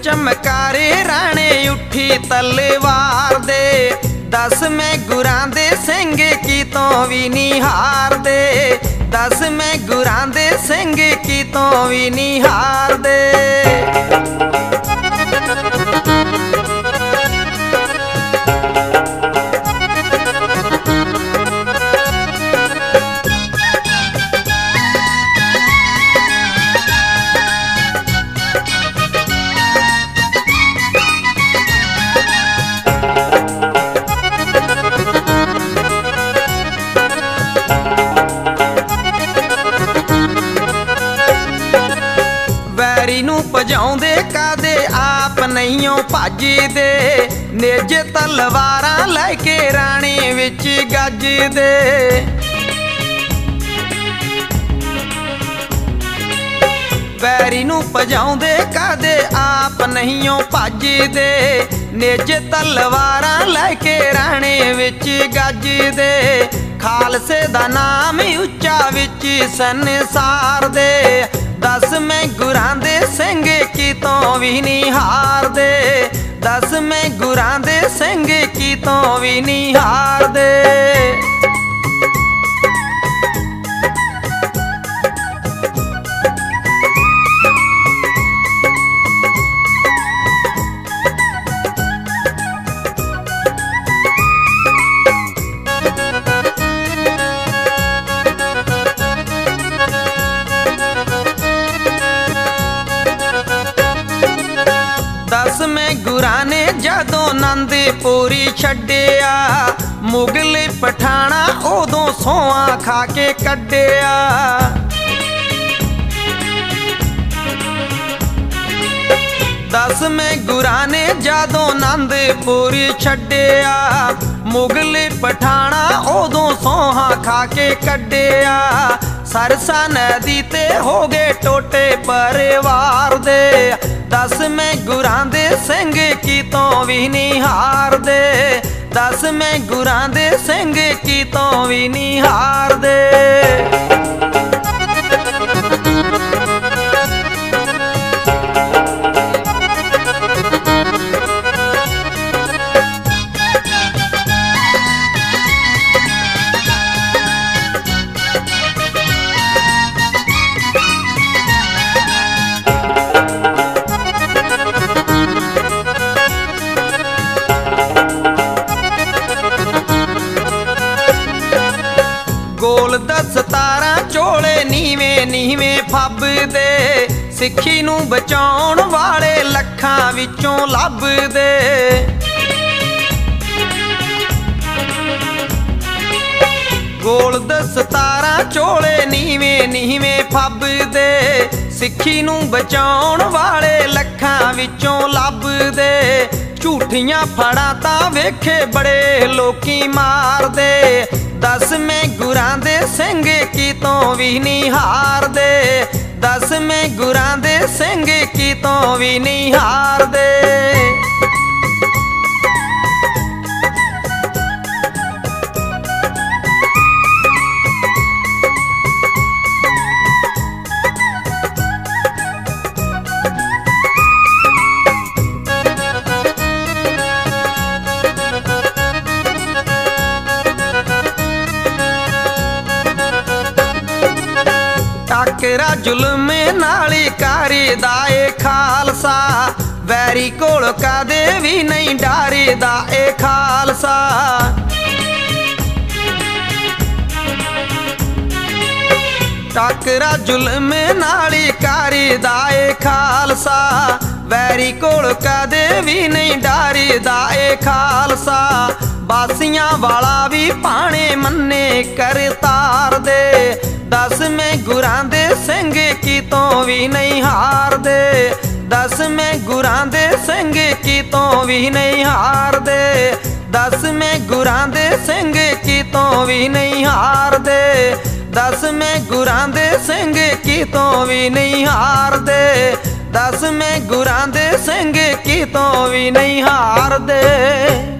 चमकारे राणे उठी तलवार दे। 10 मैं गुरां दे सिंह की तो भी नहीं हार दे। 10 मैं गुरां दे सिंह की तो भी नहीं हार दे। नूं भजाउंदे कदे आप नहीं भजदे। निज तलवारां लैके राणे विच गजदे। बैरी नूं भजाउंदे कदे आप नहीं भजदे। निज तलवारां लैके राणे विच गजदे। खालसे दा नाम उच्चा विच संसार दे। 10 मैं गुरां दे सिंह की तो भी नहीं हार दे। 10 मैं गुरां दे सिंह की तो भी नहीं हार दे। गुरां ने जदों आनंदपुरी छड्डिया। मुगल पठाणा उदों सोआं खा के कड्डिया। 10 मैं गुरां ने जदों आनंदपुरी छड्डिया। मुगल पठाणा उदों सोआं खा के कड्डिया। सरसा नदी ते हो गए टोटे परिवार दे। 10 मैं गुरां दे सिंह की तो भी नहीं हार दे। 10 मैं गुरां दे सिंह की तो भी नहीं हार दे। गोल 10 17 चोले नीवे नीवे फबदे। सिक्खी नूं बचाउण वाले लखां विचों लभदे। गोल 10 17 चोले नीवे नीवे फबदे। सिक्खी नूं बचाउण वाले लखां विचों लभदे। झूठियां फड़ां तां वेखे बड़े लोकी मारदे। 10 मैं गुरां दे सिंह की तो भी नहीं हार दे। 10 मैं गुरां दे सिंह की तो भी नहीं हार दे। टाकरा जुल्म नाली करदा ए खालसा। वैरी कोल कदे भी नहीं डरदा ए खालसा। टाकरा जुल्म नाली करदा ए खालसा। वैरी कोल कदे भी नहीं डरदा ए खालसा। बासियां वाला भी पाने मन्ने कर तार दे। 10 मैं गुरां दे सिंह की तो भी नहीं हार दे। 10 मैं गुरां दे सिंह की तो भी नहीं हार दे। 10 मैं गुरां दे सिंह की तो भी नहीं हार दे। 10 मैं गुरां दे सिंह की तो भी नहीं हार दे। 10 मैं गुरां दे सिंह की तो भी नहीं हार दे।